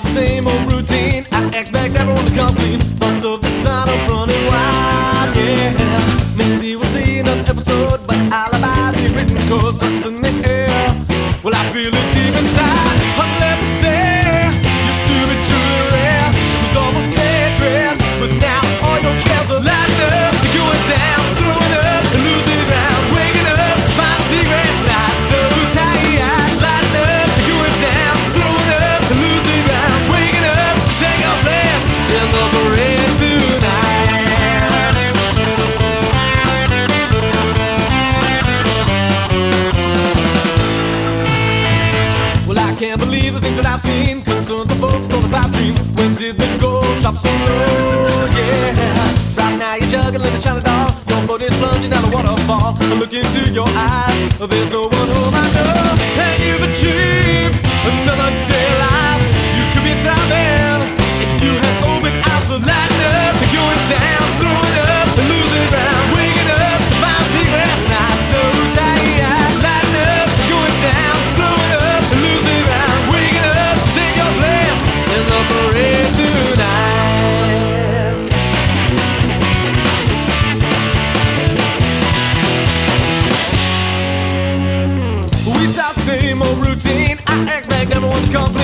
the same old routine. I expect everyone to come clean. Thoughts of the sign of running wild, yeah. Maybe we'll see another episode, but I'll abide the written code. Something's in the air. Well, I feel it deep inside. What's left there? Used to be truly rare. It was almost sacred, but now all your cares are lighting up. You're going down, throwing up, losing ground, waking up, find secrets, not so tired. Lighting up, you're going down, throwing up, losing ground, waking up, take your place in the parade tonight. Well, I can't believe the things that I've seen. Concerns of folks don't about dream. When did the gold drop so low? Yeah. Right now you're juggling a China doll. Your boat is plunging down a waterfall. I look into your eyes. There's no one home I know. And you've achieved another day alive. You could be thriving if you had open eyes for lighting up. You're going down, throwing up, losing ground, waking up, to find secrets, not so tired. Lighting up, going down, throwing up, losing ground, waking up, to take your place in the parade tonight. We start the same old routine. I expect everyone to come.